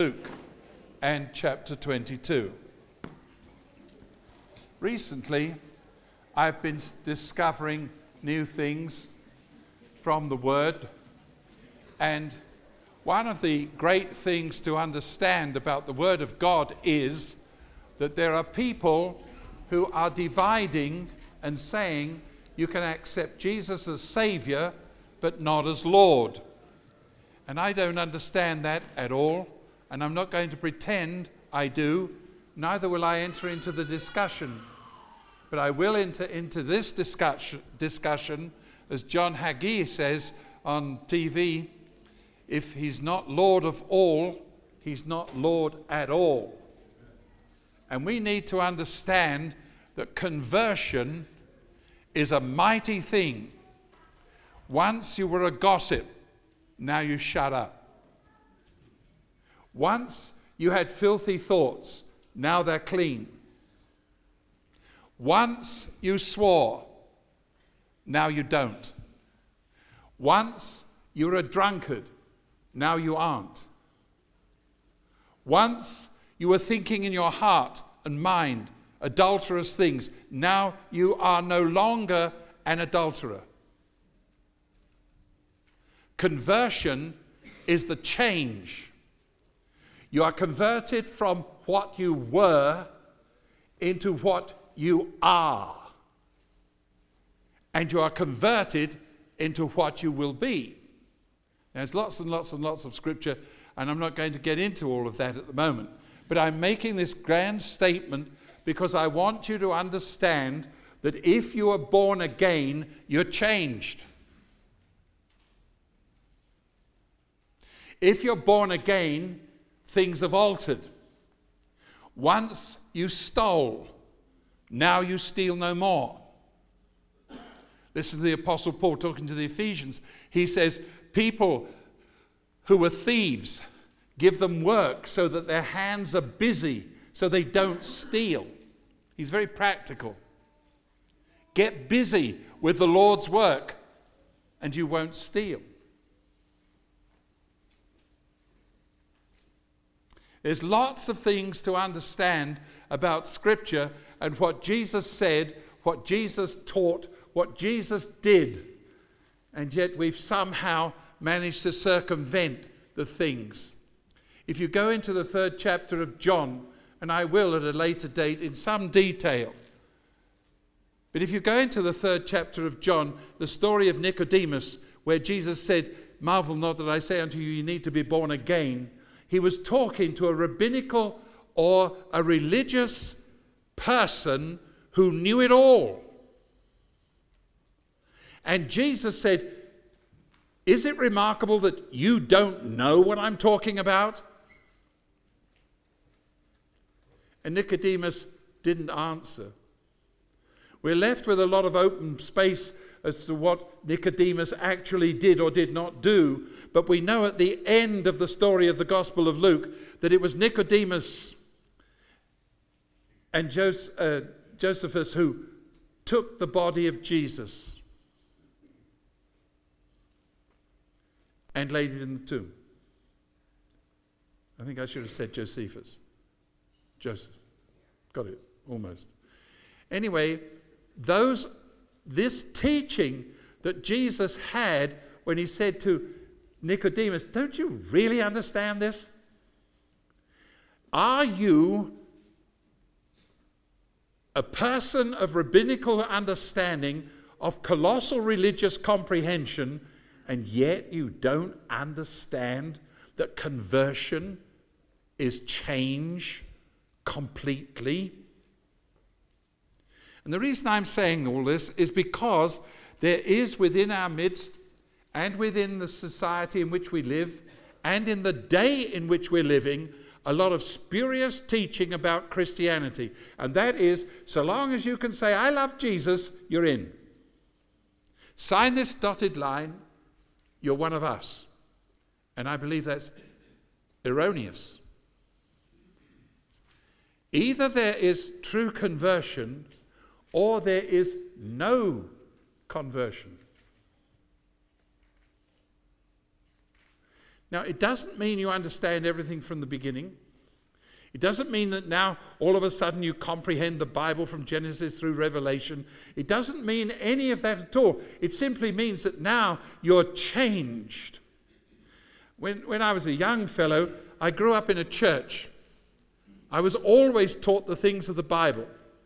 Luke and chapter 22. Recently, I've been discovering new things from the Word, and one of the great things to understand about the Word of God is that there are people who are dividing and saying you can accept Jesus as Savior but not as Lord. And I don't understand that at all, and I'm not going to pretend I do, neither will I enter into the discussion. But I will enter into this discussion, as John Hagee says on TV, if he's not Lord of all, he's not Lord at all. And we need to understand that conversion is a mighty thing. Once you were a gossip, now you shut up. Once you had filthy thoughts, now they're clean. Once you swore, now you don't. Once you were a drunkard, now you aren't. Once you were thinking in your heart and mind adulterous things, now you are no longer an adulterer. Conversion is the change. You are converted from what you were into what you are. And you are converted into what you will be. There's lots and lots and lots of scripture, and I'm not going to get into all of that at the moment. But I'm making this grand statement because I want you to understand that if you are born again, you're changed. If you're born again, things have altered. Once you stole, now you steal no more. Listen to the Apostle Paul talking to the Ephesians. He says, people who were thieves, give them work so that their hands are busy, so they don't steal. He's very practical. Get busy with the Lord's work, and you won't steal. There's lots of things to understand about Scripture and what Jesus said, what Jesus taught, what Jesus did. And yet we've somehow managed to circumvent the things. If you go into the 3rd chapter of John, and I will at a later date in some detail, but if you go into the 3rd chapter of John, the story of Nicodemus, where Jesus said, "Marvel not that I say unto you, you need to be born again," he was talking to a rabbinical or a religious person who knew it all. And Jesus said, "Is it remarkable that you don't know what I'm talking about?" And Nicodemus didn't answer. We're left with a lot of open space as to what Nicodemus actually did or did not do, but we know at the end of the story of the Gospel of Luke that it was Nicodemus and Josephus who took the body of Jesus and laid it in the tomb. I think I should have said Josephus. Joseph. Got it, almost. Anyway, this teaching that Jesus had when he said to Nicodemus, "Don't you really understand this? Are you a person of rabbinical understanding, of colossal religious comprehension, and yet you don't understand that conversion is change completely?" And the reason I'm saying all this is because there is within our midst and within the society in which we live and in the day in which we're living a lot of spurious teaching about Christianity. And that is, so long as you can say, "I love Jesus," you're in. Sign this dotted line, you're one of us. And I believe that's erroneous. Either there is true conversion or there is no conversion. Now, it doesn't mean you understand everything from the beginning. It doesn't mean that now all of a sudden you comprehend the Bible from Genesis through Revelation. It doesn't mean any of that at all. It simply means that now you're changed. When I was a young fellow, I grew up in a church. I was always taught the things of the Bible.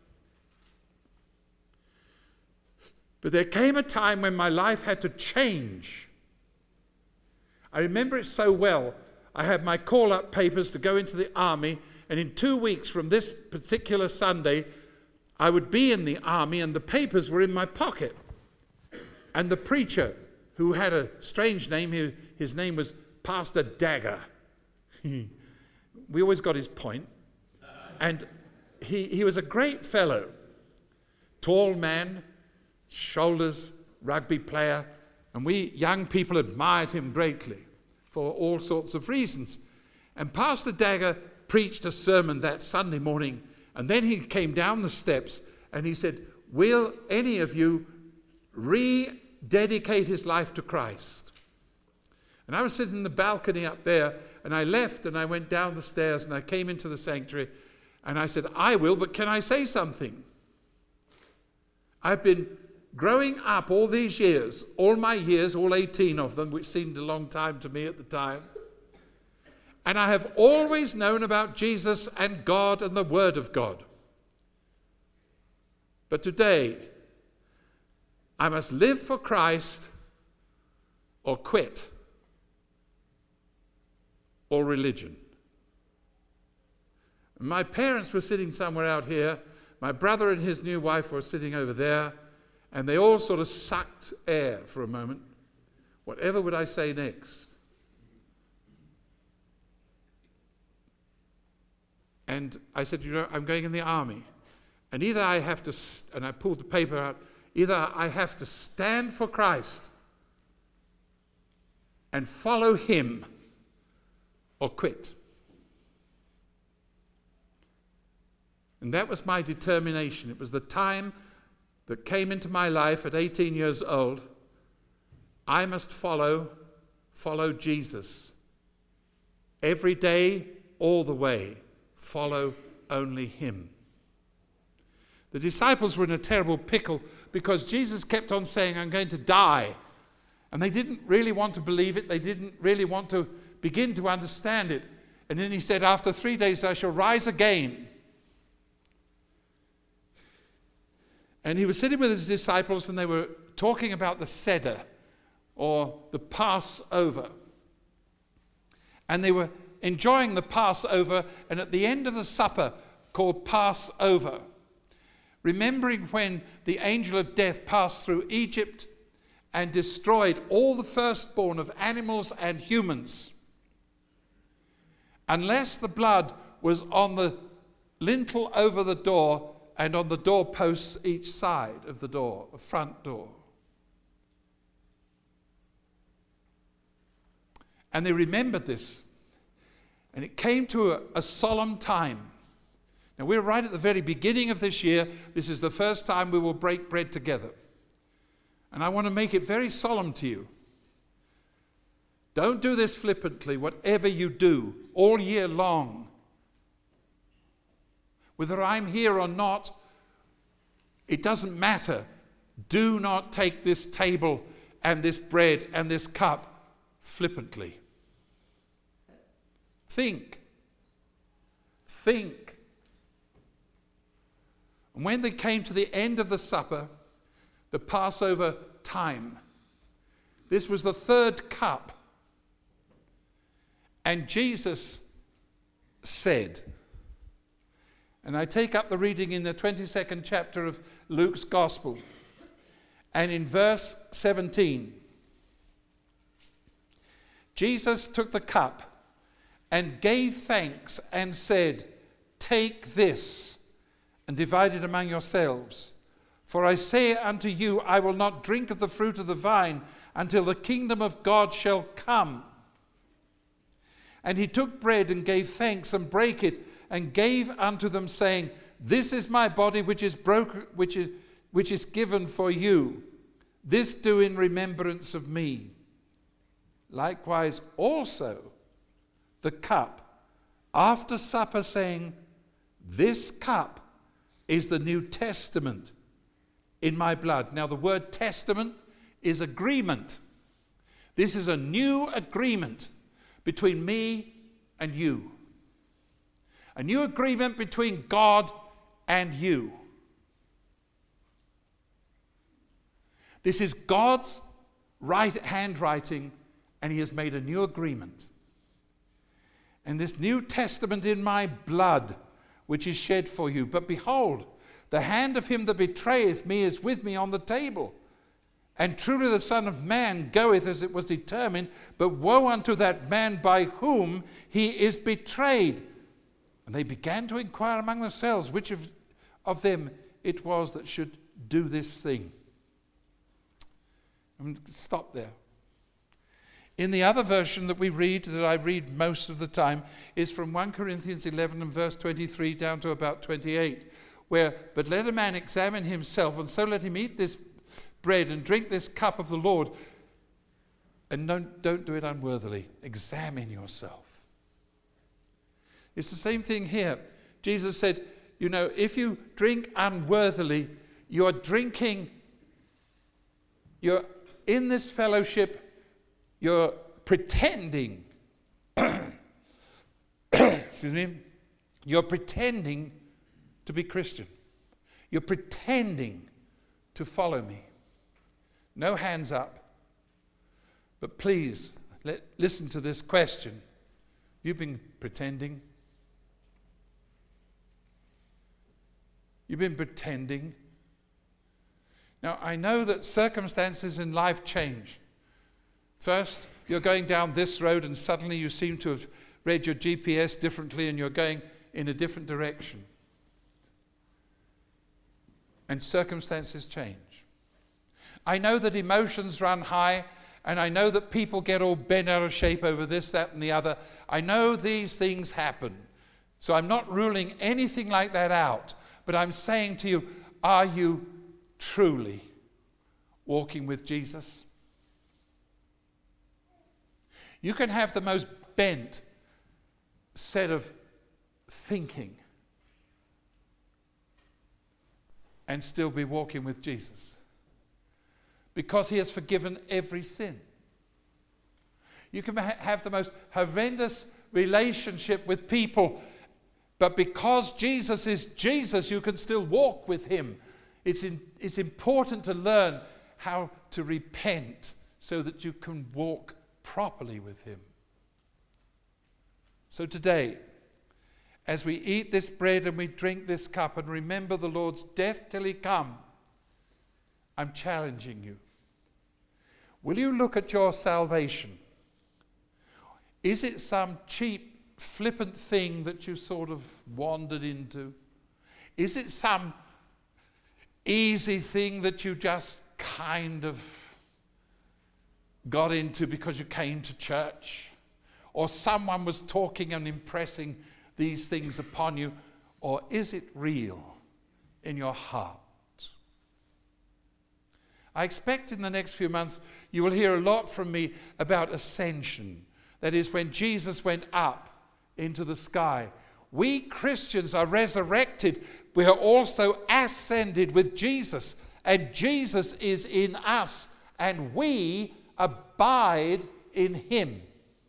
But there came a time when my life had to change. I remember it so well. I had my call-up papers to go into the army, and in 2 weeks from this particular Sunday, I would be in the army, and the papers were in my pocket. And the preacher, who had a strange name, his name was Pastor Dagger. We always got his point. And he was a great fellow. Tall man, shoulders, rugby player. And we young people admired him greatly for all sorts of reasons. And Pastor Dagger preached a sermon that Sunday morning. And then he came down the steps and he said, "Will any of you rededicate his life to Christ?" And I was sitting in the balcony up there, and I left and I went down the stairs and I came into the sanctuary and I said, "I will, but can I say something? I've been growing up all these years, all my years, all 18 of them, which seemed a long time to me at the time. And I have always known about Jesus and God and the Word of God. But today, I must live for Christ or quit or religion." My parents were sitting somewhere out here. My brother and his new wife were sitting over there. And they all sort of sucked air for a moment. Whatever would I say next? And I said, I'm going in the army. And either I have to, and I pulled the paper out, either I have to stand for Christ and follow him or quit. And that was my determination. It was the time that came into my life at 18 years old. I must follow Jesus. Every day, all the way, follow only him. The disciples were in a terrible pickle because Jesus kept on saying, "I'm going to die." And they didn't really want to believe it. They didn't really want to begin to understand it. And then he said, "After 3 days I shall rise again." And he was sitting with his disciples and they were talking about the Seder, or the Passover. And they were enjoying the Passover, and at the end of the supper called Passover, remembering when the angel of death passed through Egypt and destroyed all the firstborn of animals and humans, unless the blood was on the lintel over the door and on the doorposts each side of the door, the front door. And they remembered this. And it came to a solemn time. Now, we're right at the very beginning of this year. This is the first time we will break bread together. And I want to make it very solemn to you. Don't do this flippantly, whatever you do, all year long. Whether I'm here or not, it doesn't matter. Do not take this table and this bread and this cup flippantly. Think. And when they came to the end of the supper, the Passover time, this was the third cup. And Jesus said, and I take up the reading in the 22nd chapter of Luke's Gospel, and in verse 17, Jesus took the cup and gave thanks and said, "Take this and divide it among yourselves. For I say unto you, I will not drink of the fruit of the vine until the kingdom of God shall come." And he took bread and gave thanks and brake it and gave unto them, saying, "This is my body which is broken, which is given for you. This do in remembrance of me." likewise also the cup after supper, saying, this cup is the New Testament in my blood. Now the word testament is agreement. This is a new agreement between me and you. A new agreement between God and you. This is God's handwriting, and he has made a new agreement. And this New Testament in my blood, which is shed for you. But behold, the hand of him that betrayeth me is with me on the table. And truly the Son of Man goeth as it was determined, but woe unto that man by whom he is betrayed. And they began to inquire among themselves which of them it was that should do this thing. Stop there. In the other version that we read, that I read most of the time, is from 1 Corinthians 11 and verse 23 down to about 28, where, but let a man examine himself, and so let him eat this bread and drink this cup of the Lord, and don't do it unworthily. Examine yourself. It's the same thing here. Jesus said, you know, if you drink unworthily, you're in this fellowship, you're pretending, excuse me, you're pretending to be Christian. You're pretending to follow me. No hands up. But please, listen to this question. You've been pretending. You've been pretending. Now, I know that circumstances in life change. First, you're going down this road and suddenly you seem to have read your GPS differently and you're going in a different direction. And circumstances change. I know that emotions run high, and I know that people get all bent out of shape over this, that, and the other. I know these things happen. So I'm not ruling anything like that out. But I'm saying to you, are you truly walking with Jesus? You can have the most bent set of thinking and still be walking with Jesus, because he has forgiven every sin. You can have the most horrendous relationship with people, but because Jesus is Jesus, you can still walk with him. It's important to learn how to repent so that you can walk properly with him. So today, as we eat this bread and we drink this cup and remember the Lord's death till he come, I'm challenging you. Will you look at your salvation? Is it some cheap, flippant thing that you sort of wandered into? Is it some easy thing that you just kind of got into because you came to church? Or someone was talking and impressing these things upon you? Or is it real in your heart? I expect in the next few months you will hear a lot from me about ascension. That is, when Jesus went up into the sky. We Christians are resurrected. We are also ascended with Jesus. And Jesus is in us. And we abide in him.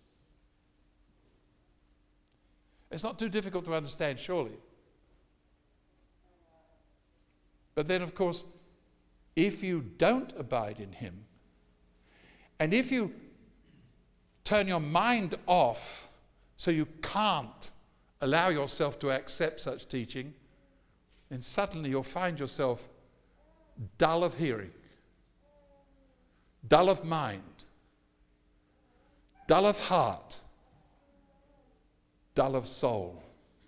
It's not too difficult to understand, surely. But then, of course, if you don't abide in him, and if you turn your mind off so you can't allow yourself to accept such teaching, then suddenly you'll find yourself dull of hearing, dull of mind, dull of heart, dull of soul.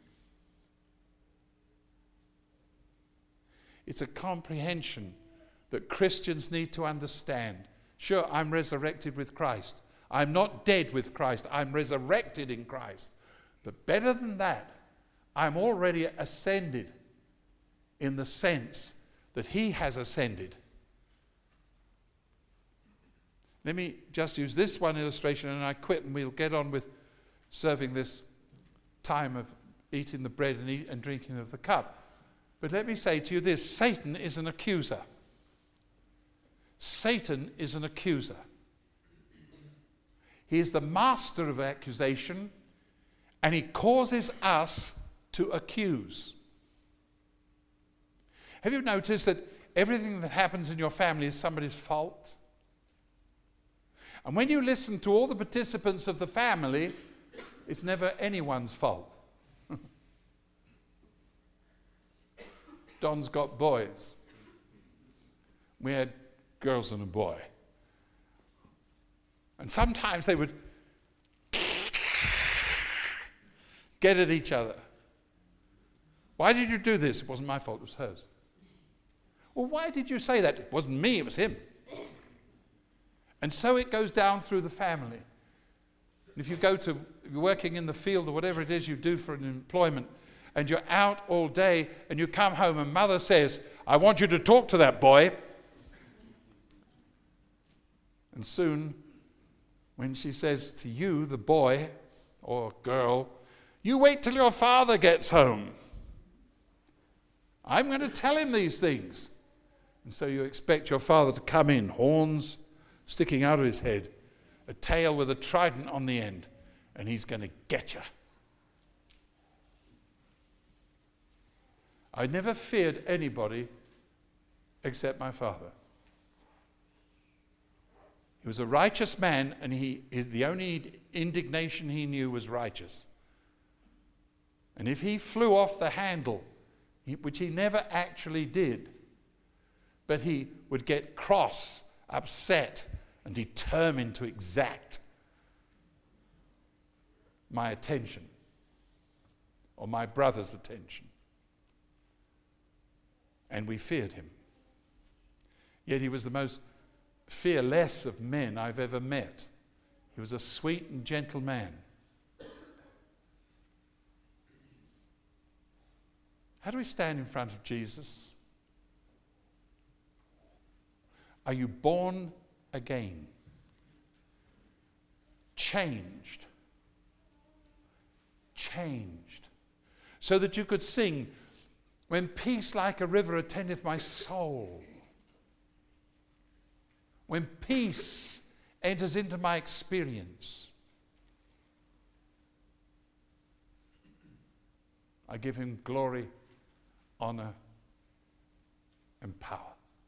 It's a comprehension that Christians need to understand. Sure, I'm resurrected with Christ. I'm not dead with Christ. I'm resurrected in Christ. But better than that, I'm already ascended in the sense that he has ascended. Let me just use this one illustration and I quit, and we'll get on with serving this time of eating the bread and drinking of the cup. But let me say to you this: Satan is an accuser. Satan is an accuser. He is the master of accusation, and he causes us to accuse. Have you noticed that everything that happens in your family is somebody's fault? And when you listen to all the participants of the family, it's never anyone's fault. Don's got boys. We had girls and a boy. And sometimes they would get at each other. Why did you do this? It wasn't my fault, it was hers. Well, why did you say that? It wasn't me, it was him. And so it goes down through the family. And if you're working in the field or whatever it is you do for an employment, and you're out all day and you come home and mother says, I want you to talk to that boy. And soon, when she says to you, the boy or girl, you wait till your father gets home. I'm going to tell him these things. And so you expect your father to come in, horns sticking out of his head, a tail with a trident on the end, and he's going to get you. I never feared anybody except my father. He was a righteous man, and the only indignation he knew was righteous. And if he flew off the handle, which he never actually did, but he would get cross, upset, and determined to exact my attention or my brother's attention. And we feared him. Yet he was the most fearless of men I've ever met. He was a sweet and gentle man. How do we stand in front of Jesus? Are you born again? Changed. Changed. So that you could sing, when peace like a river attendeth my soul. When peace enters into my experience, I give him glory, honor, and power.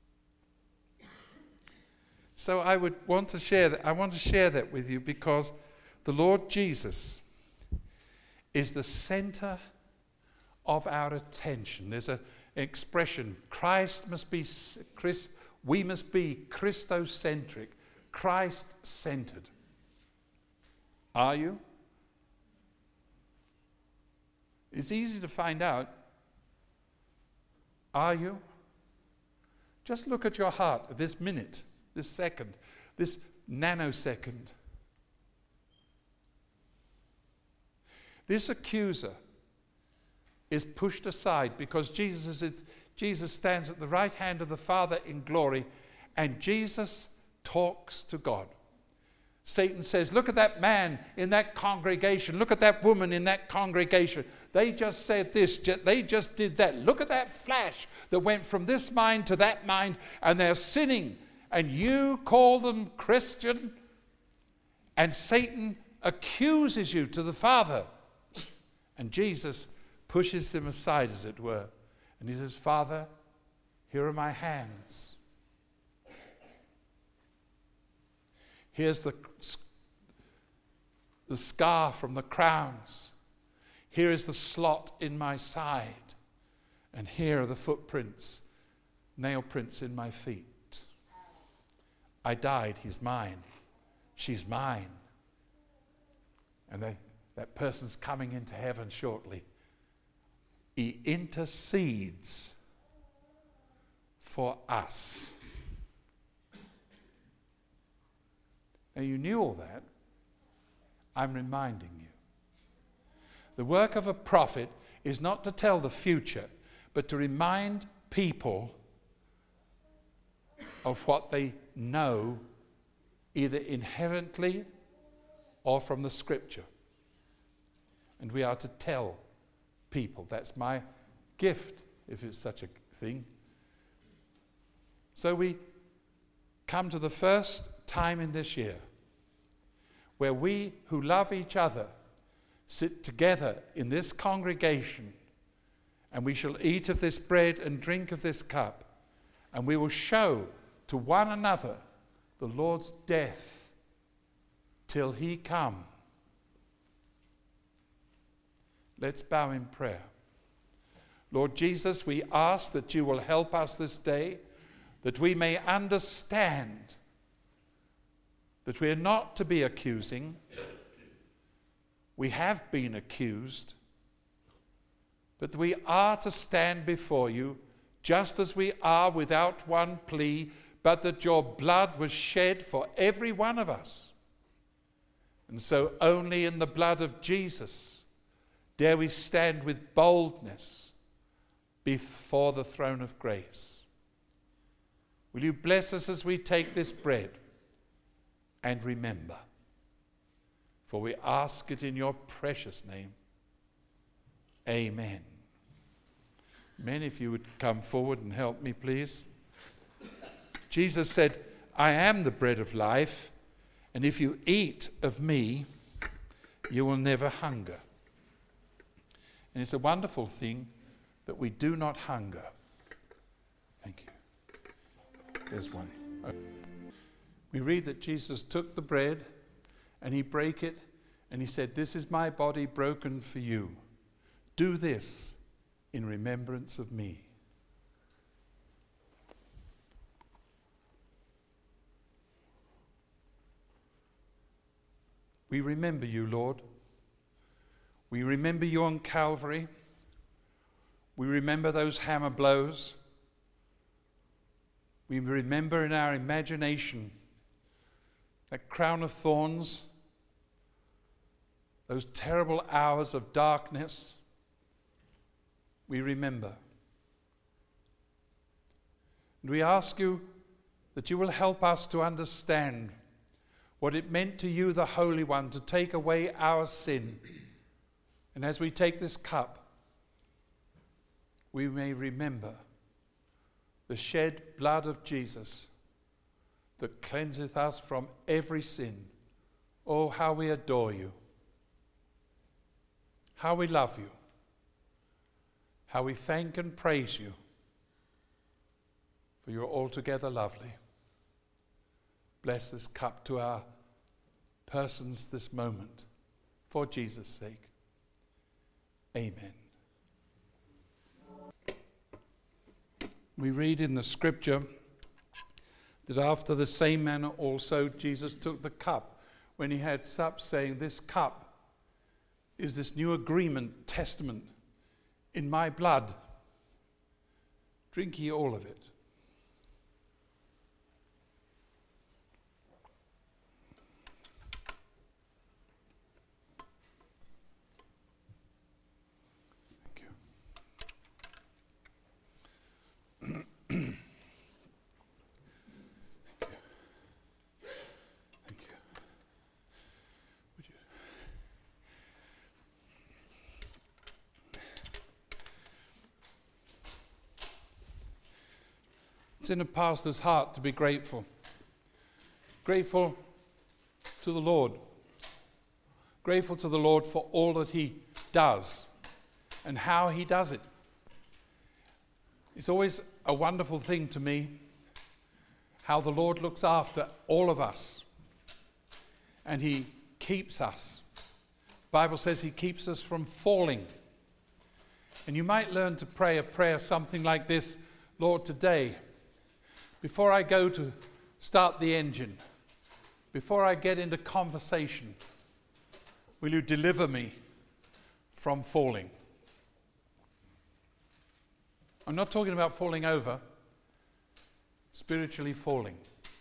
So I would want to share that. I want to share that with you because the Lord Jesus is the center of our attention. There's an expression, we must be Christocentric, Christ-centered. Are you? It's easy to find out. Are you? Just look at your heart at this minute, this second, this nanosecond. This accuser is pushed aside because Jesus stands at the right hand of the Father in glory, and Jesus talks to God. Satan says, look at that man in that congregation. Look at that woman in that congregation. They just said this. They just did that. Look at that flash that went from this mind to that mind, and they're sinning. And you call them Christian? And Satan accuses you to the Father. And Jesus pushes him aside, as it were. And he says, Father, here are my hands. Here's the scar from the crowns. Here is the slot in my side. And here are the footprints, nail prints in my feet. I died, he's mine. She's mine. And that person's coming into heaven shortly. He intercedes for us. Now, you knew all that. I'm reminding you. The work of a prophet is not to tell the future, but to remind people of what they know either inherently or from the Scripture. And we are to tell people. That's my gift, if it's such a thing. So we come to the first time in this year where we who love each other sit together in this congregation, and we shall eat of this bread and drink of this cup, and we will show to one another the Lord's death till he come. Let's bow in prayer. Lord Jesus, we ask that you will help us this day, that we may understand that we are not to be accusing. We have been accused, but we are to stand before you just as we are, without one plea, but that your blood was shed for every one of us. And so only in the blood of Jesus dare we stand with boldness before the throne of grace. Will you bless us as we take this bread and remember? For we ask it in your precious name. Amen. Men, if you would come forward and help me, please. Jesus said, I am the bread of life, and if you eat of me, you will never hunger. And it's a wonderful thing that we do not hunger. Thank you. There's one. We read that Jesus took the bread and he brake it and he said, this is my body broken for you. Do this in remembrance of me. We remember you, Lord. We remember you on Calvary. We remember those hammer blows. We remember in our imagination that crown of thorns, those terrible hours of darkness. We remember. And we ask you that you will help us to understand what it meant to you, the Holy One, to take away our sin. And as we take this cup, we may remember the shed blood of Jesus that cleanseth us from every sin. Oh, how we adore you. How we love you. How we thank and praise you. For you are altogether lovely. Bless this cup to our persons this moment, for Jesus' sake. Amen. We read in the scripture that after the same manner also Jesus took the cup when he had supped, saying, this cup is this new agreement, testament, in my blood. Drink ye all of it. It's in a pastor's heart to be grateful. Grateful to the Lord. Grateful to the Lord for all that he does and how he does it. It's always a wonderful thing to me how the Lord looks after all of us and he keeps us. The Bible says he keeps us from falling. And you might learn to pray a prayer something like this: Lord, today, before I go to start the engine, before I get into conversation, will you deliver me from falling? I'm not talking about falling over, spiritually falling.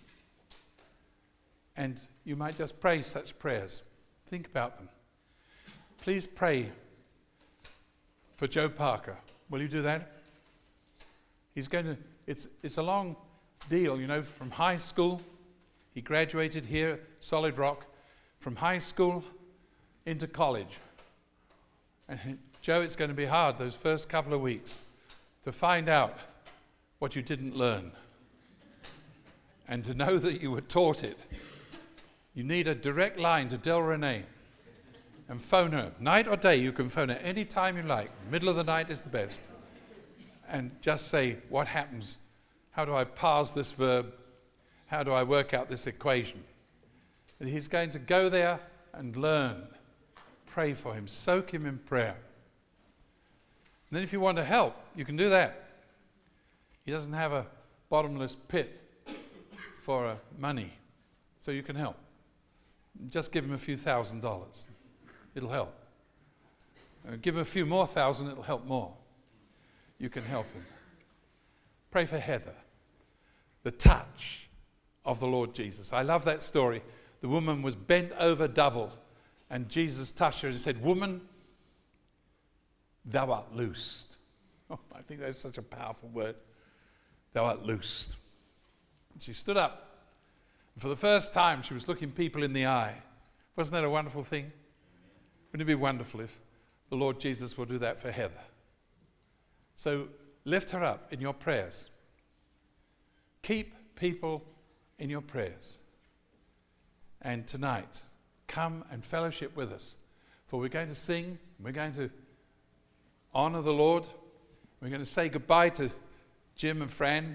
And you might just pray such prayers. Think about them. Please pray for Joe Parker. Will you do that? He's going to, it's a long deal, you know, from high school. He graduated here at Solid Rock from high school into college. And Joe, it's going to be hard those first couple of weeks to find out what you didn't learn and to know that you were taught it. You need a direct line to Del Renee and phone her. Night or day, you can phone her any time you like. Middle of the night is the best. And just say, what happens? How do I parse this verb? How do I work out this equation? And he's going to go there and learn. Pray for him. Soak him in prayer. And then if you want to help, you can do that. He doesn't have a bottomless pit for money, so you can help. Just give him a few $1,000s. It'll help. Give him a few more thousand, it'll help more. You can help him. Pray for Heather. The touch of the Lord Jesus. I love that story. The woman was bent over double, and Jesus touched her and said, "Woman, thou art loosed." Oh, I think that's such a powerful word. Thou art loosed. And she stood up. And for the first time, she was looking people in the eye. Wasn't that a wonderful thing? Wouldn't it be wonderful if the Lord Jesus will do that for Heather? So lift her up in your prayers. Keep people in your prayers. And tonight, come and fellowship with us. For we're going to sing, we're going to honor the Lord. We're going to say goodbye to Jim and Fran.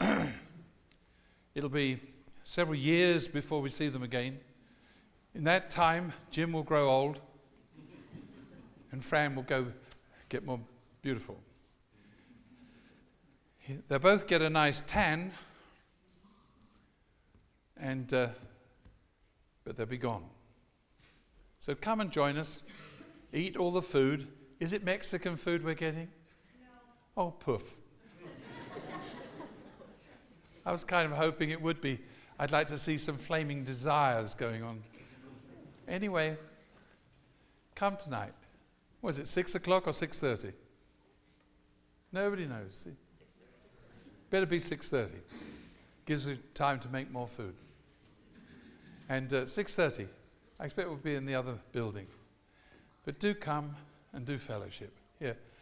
It'll be several years before we see them again. In that time, Jim will grow old and Fran will go get more beautiful. They'll both get a nice tan, and but they'll be gone. So come and join us. Eat all the food. Is it Mexican food we're getting? No. Oh, poof. I was kind of hoping it would be. I'd like to see some flaming desires going on. Anyway, come tonight. Was it 6 o'clock or 6:30? Nobody knows. See? Better be 6:30. Gives you time to make more food. And 6:30, I expect we'll be in the other building. But do come and do fellowship. Here,